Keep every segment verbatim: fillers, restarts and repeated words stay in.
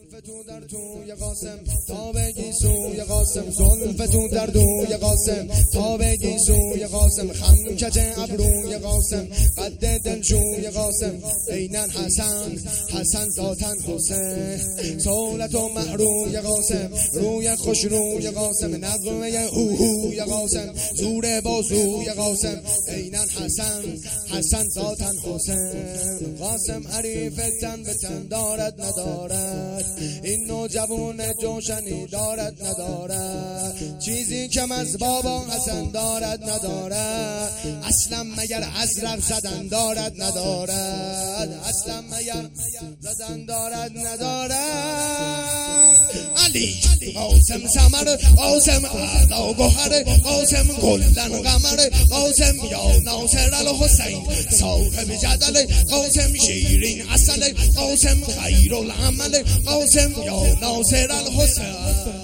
زلف تو در توی قاسم تا بگی سوی قاسم، زلف تو در توی قاسم تا بگی سوی قاسم، خم کج ابروی قاسم قد دلجوی قاسم، عیناً حسن حسن ذاتاً حسین، صولت و محروی قاسم روی خوش روی قاسم، نغمه هوهوی قاسم زور بازوی قاسم، عیناً حسن حسن ذاتاً حسین. قاسم حریف تن به تن دارد ندارد، این نوجوان جوشنی دارد ندارد، چیزی کم از بابا حسن دارد ندارد، اصلا مگر ازرق زدن دارد ندارد، اصلا مگر زدن دارد ندارد. علی قاسم سمر قاسم اعلا گوهر قاسم گلدن قمر قاسم یا ناصر الحسین صاحب جدل قاسم شیرین عسل قاسم خیر العمل قاسم یا ناصر الحسین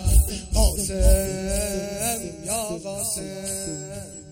قاسم یا قاسم.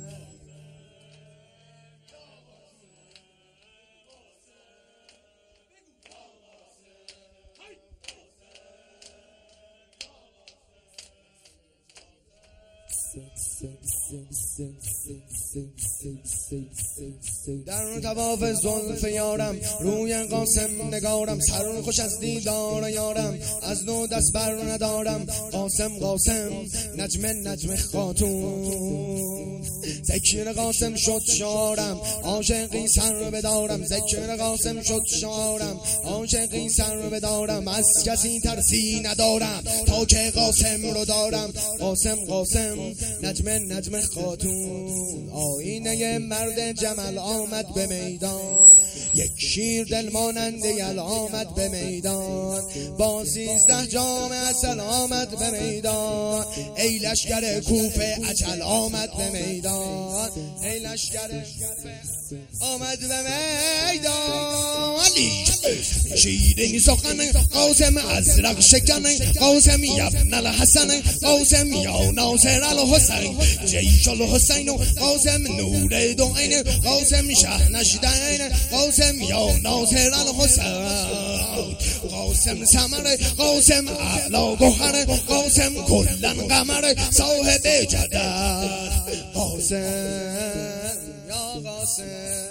در تواف زلف یارم روی قاسم نگارم، سر خوش از دیدار یارم از نو دست بر ندارم، قاسم قاسم نجم نجم خاتون، ذکر قاسم شد شارم عاشقی سر بدارم، ذکر قاسم شد شارم عاشقی سر بدارم، از کسی ترسی ندارم تا که قاسم رو دارم، قاسم قاسم نجم نجم خاتون، آینه مرد جمل آمد به میدان، یک شیر دل ماننده یل آمد به میدان، با سیزده جام عسل آمد به میدان، ای لشکر کوفه اجل آمد به میدان، ای لشکر آمد به میدان. علی شیرین سخن قاسم ازرق شکن قاسم یبن الحسن قاسم یا ناصر الحسین جیش الحسین قاسم نور دو عین قاسم شهنشدین قاسم یا ناصر الحسین قاسم سمر قاسم اعلا گوهر قاسم کلن قمر صاحب جدل قاسم یا قاسم.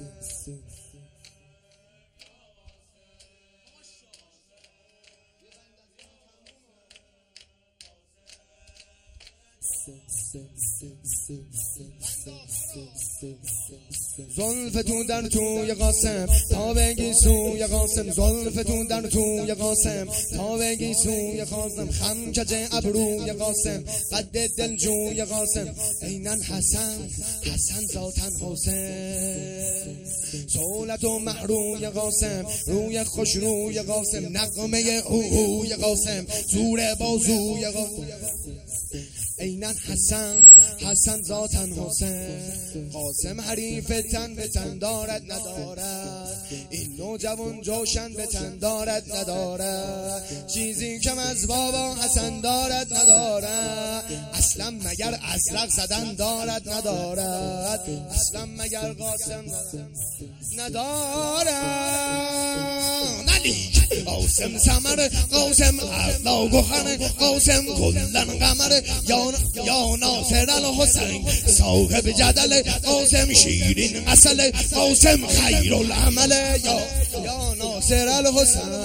زلف تو در توی قاسم تا بگی سوی قاسم، زلف تو در توی قاسم تا بگی سوی قاسم، خم کج ابروی قاسم قد دلجوی قاسم، عیناً حسن حسن ذاتاً حسین، صولت و محروی قاسم روی خوش روی قاسم، نغمه هوهوی قاسم زور بازوی قاسم، عیناً حسن حسن ذاتاً حسین. قاسم حریف تن به تن دارد ندارد، این نوجوان جوشن به تن دارد ندارد، چیزی کم از بابا حسن دارد ندارد، اصلا مگر ازرق زدن دارد ندارد، اصلا مگر قاسم ندارد. علی قاسم سمر قاسم اعلا گوهر قاسم گلدن قمر یا یا ناصر الحسین صاحب جدل قاسم شیرین عسل قاسم خیر العمل یا یا ناصر الحسین